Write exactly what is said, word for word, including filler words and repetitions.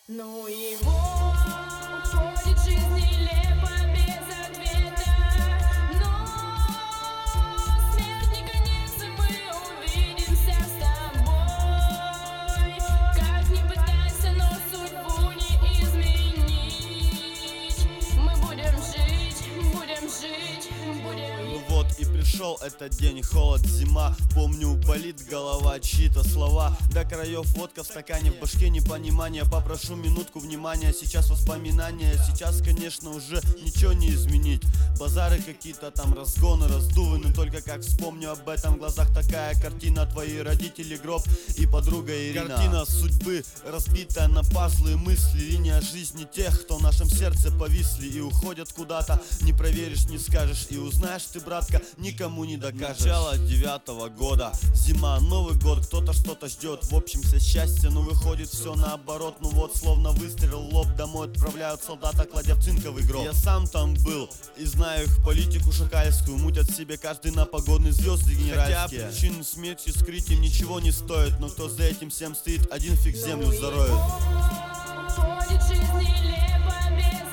Ну его уходит жизнь нелепо, без ответа. Но смерть не конец, и мы увидимся с тобой. Как ни пытайся, но судьбу не изменить. Мы будем жить, будем жить, будем. Ну вот и пришел этот день, холод, зима. Помню, болит голова, чьи-то слова. До краев водка в стакане, в башке непонимание. Попрошу минутку внимания, сейчас воспоминания. Сейчас, конечно, уже ничего не изменить. Базары какие-то там, разгоны, раздувы. Но только как вспомню об этом, в глазах такая картина. Твои родители, гроб и подруга Ирина. Картина судьбы, разбитая на пазлы, мысли. Линия жизни тех, кто в нашем сердце повисли и уходят куда-то. Не проверишь, не скажешь, и узнаешь ты, братка, никому не докажешь. Начало девятого года, зима, Новый год, кто-то что-то ждет. В общем, все счастье, но выходит все наоборот. Ну вот, словно выстрел в лоб, домой отправляют солдата, кладя в цинковый гроб. Я сам там был и знаю их политику шакальскую. Мутят себе каждый на погодные звезды генеральские. Хотя причину смерти скрыть им ничего не стоит. Но кто за этим всем стоит, один фиг землю зароет. Уходит жизнь нелепо, без